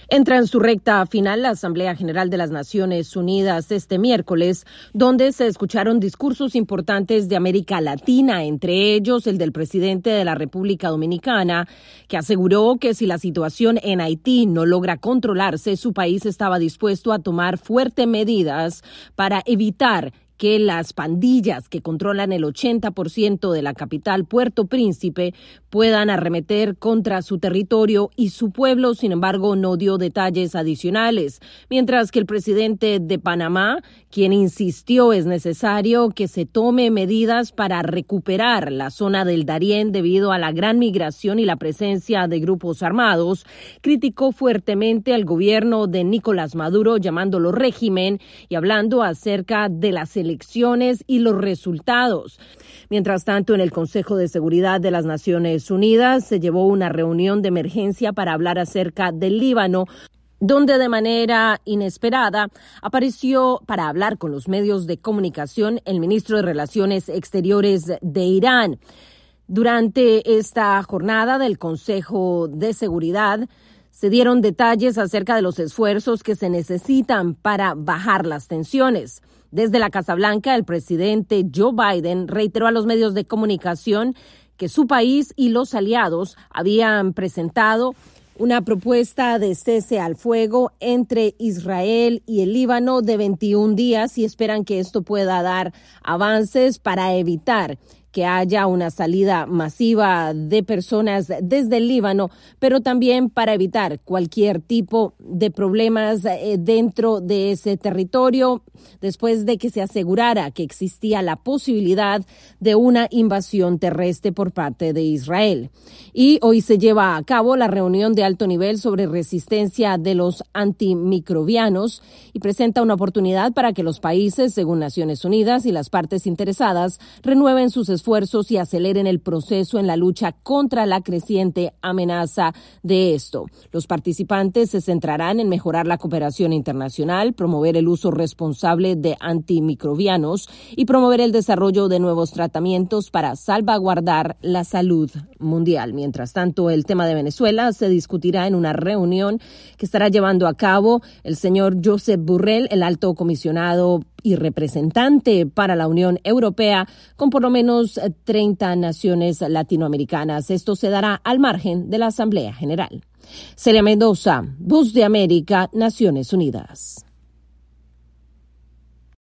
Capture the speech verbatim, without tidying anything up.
Entra en su recta final la Asamblea General de las Naciones Unidas este miércoles, donde se escucharon discursos importantes de América Latina, entre ellos el del presidente de la República Dominicana, que aseguró que si la situación en Haití no logra controlarse, su país estaba dispuesto a tomar fuertes medidas para evitar que las pandillas que controlan el ochenta por ciento de la capital, Puerto Príncipe, puedan arremeter contra su territorio y su pueblo. Sin embargo, no dio detalles adicionales, mientras que el presidente de Panamá, quien insistió es necesario que se tome medidas para recuperar la zona del Darién debido a la gran migración y la presencia de grupos armados, criticó fuertemente al gobierno de Nicolás Maduro, llamándolo régimen y hablando acerca de las elecciones y los resultados. Mientras tanto, en el Consejo de Seguridad de las Naciones Unidas se llevó una reunión de emergencia para hablar acerca del Líbano, donde de manera inesperada apareció para hablar con los medios de comunicación el ministro de Relaciones Exteriores de Irán. Durante esta jornada del Consejo de Seguridad, se dieron detalles acerca de los esfuerzos que se necesitan para bajar las tensiones. Desde la Casa Blanca, el presidente Joe Biden reiteró a los medios de comunicación que su país y los aliados habían presentado una propuesta de cese al fuego entre Israel y el Líbano de veintiún días y esperan que esto pueda dar avances para evitar que haya una salida masiva de personas desde el Líbano, pero también para evitar cualquier tipo de problemas dentro de ese territorio, después de que se asegurara que existía la posibilidad de una invasión terrestre por parte de Israel. Y hoy se lleva a cabo la reunión de alto nivel sobre resistencia de los antimicrobianos y presenta una oportunidad para que los países, según Naciones Unidas y las partes interesadas, renueven sus esfuerzos esfuerzos y aceleren el proceso en la lucha contra la creciente amenaza de esto. Los participantes se centrarán en mejorar la cooperación internacional, promover el uso responsable de antimicrobianos y promover el desarrollo de nuevos tratamientos para salvaguardar la salud mundial. Mientras tanto, el tema de Venezuela se discutirá en una reunión que estará llevando a cabo el señor Josep Borrell, el alto comisionado y representante para la Unión Europea, con por lo menos treinta naciones latinoamericanas. Esto se dará al margen de la Asamblea General. Celia Mendoza, Voz de América, Naciones Unidas.